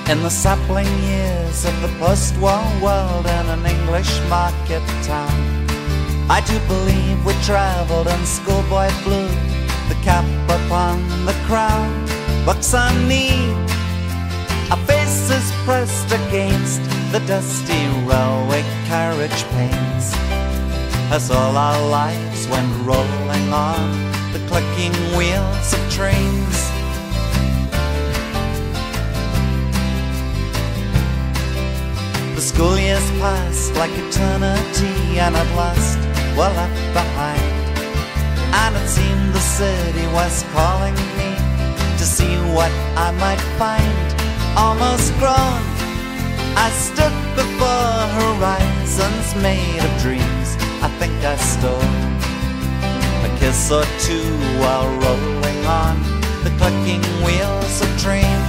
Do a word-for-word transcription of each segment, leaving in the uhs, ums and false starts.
In the sapling years of the post-war world in an English market town, I do believe we travelled in schoolboy blue, the cap upon the crown, books on knee, our faces pressed against the dusty railway carriage panes, as all our lives went rolling on the clicking wheels of trains. The school years passed like eternity, and at last were left behind. And it seemed the city was calling me to see what I might find. Almost grown, I stood before horizons made of dreams. I think I stole a kiss or two while rolling on the clicking wheels of trains.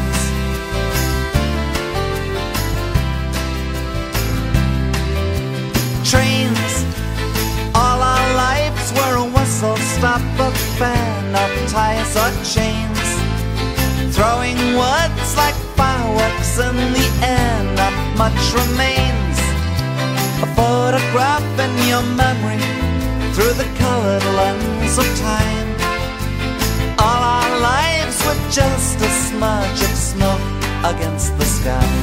Trains, all our lives were a whistle-stop affair, no ties or chains, throwing words like fireworks in the air. Not much remains, a photograph in your memory through the colored lens of time. All our lives were just a smudge of smoke against the sky.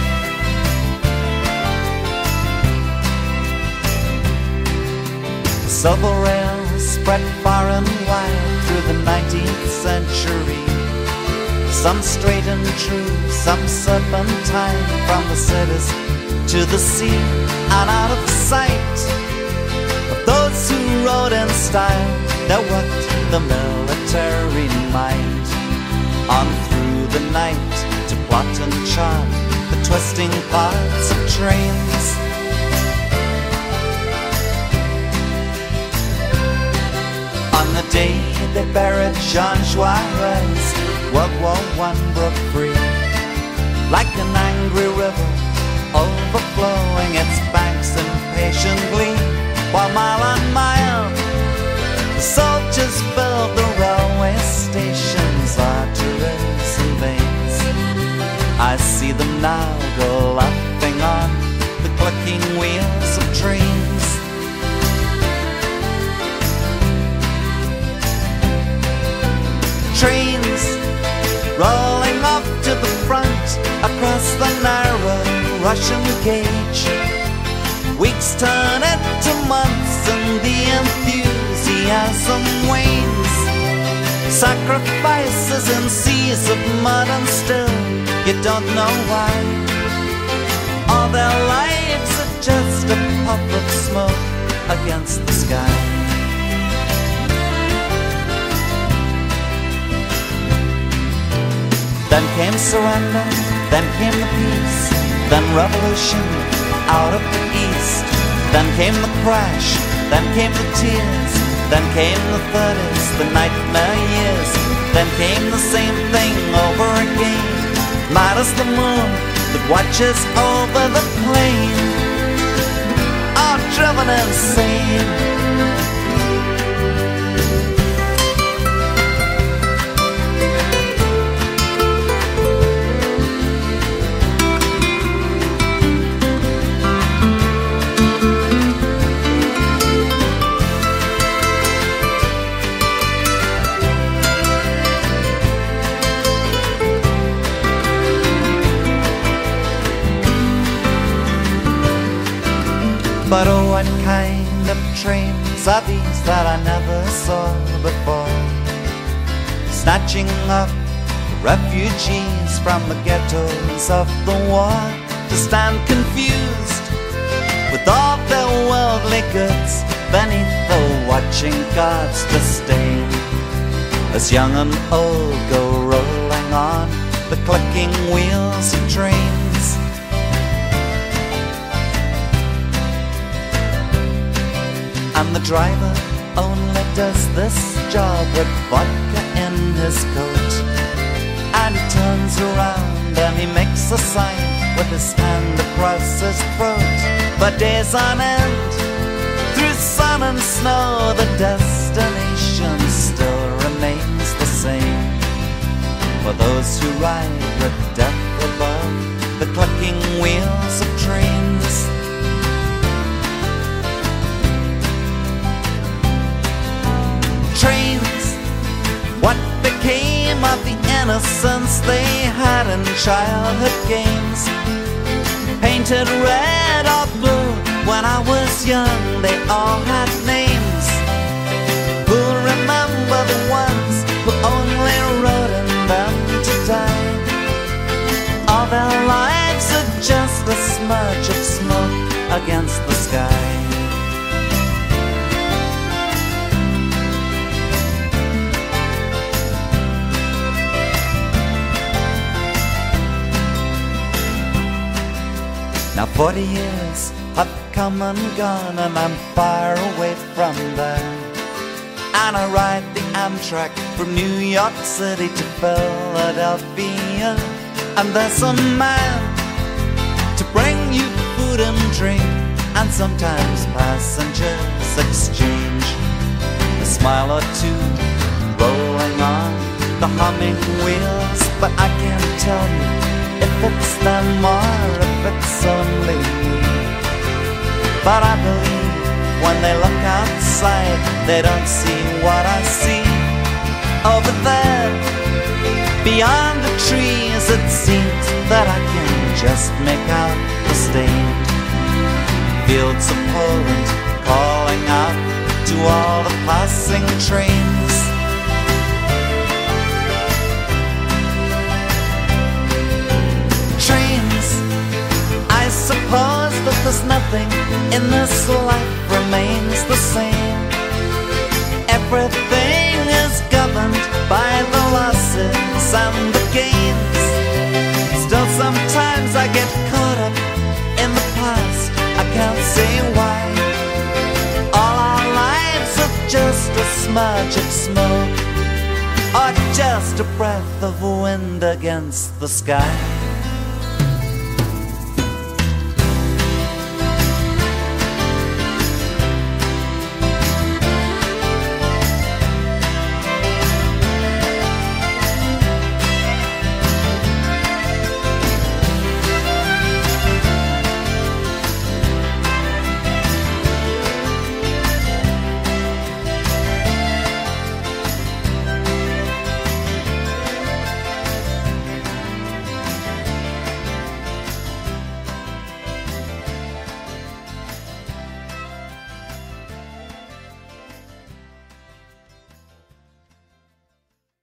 Silver rails spread far and wide through the nineteenth century, some straight and true, some serpentine, from the cities to the sea and out of sight of those who rode in style. There worked the military mind on through the night to plot and chart the twisting parts of trains. On the day they buried Jean Juarez, World War One broke free, like an angry river overflowing its banks impatiently, while mile on mile the soldiers filled the railway stations, arteries and veins. I see them now go laughing on the clicking wheels of trains. Trains rolling up to the front across the narrow Russian gauge. Weeks turn into months and the enthusiasm wanes. Sacrifices in seas of mud and still you don't know why. All their lives are just a puff of smoke against the sky. Then came surrender, then came the peace, then revolution out of the east. Then came the crash, then came the tears, then came the thirties, the nightmare years. Then came the same thing over again, mad as the moon that watches over the plain, all driven insane. But oh, what kind of trains are these that I never saw before, snatching up refugees from the ghettos of the war, to stand confused with all their worldly goods beneath the watching God's disdain, as young and old go rolling on the clicking wheels of trains. And the driver only does this job with vodka in his coat, and he turns around and he makes a sign with his hand across his throat. For days on end, through sun and snow, the destination still remains the same, for those who ride with death above in childhood games, painted red or blue. When I was young, they all had names. Who'll remember the ones who only rode in them to die? All their lives are just a smudge of smoke against the sky. Now forty years have come and gone, and I'm far away from there. And I ride the Amtrak from New York City to Philadelphia. And there's a man to bring you food and drink, and sometimes passengers exchange a smile or two rolling on the humming wheels. But I can't tell you if it's them or if it's only me. But I believe when they look outside, they don't see what I see. Over there, beyond the trees, it seems that I can just make out the stained fields of Poland calling out to all the passing trains. Trains, I suppose that there's nothing in this life remains the same. Everything is governed by the losses and the gains. Still sometimes I get caught up in the past, I can't say why. All our lives are just a smudge of smoke, or just a breath of wind against the sky.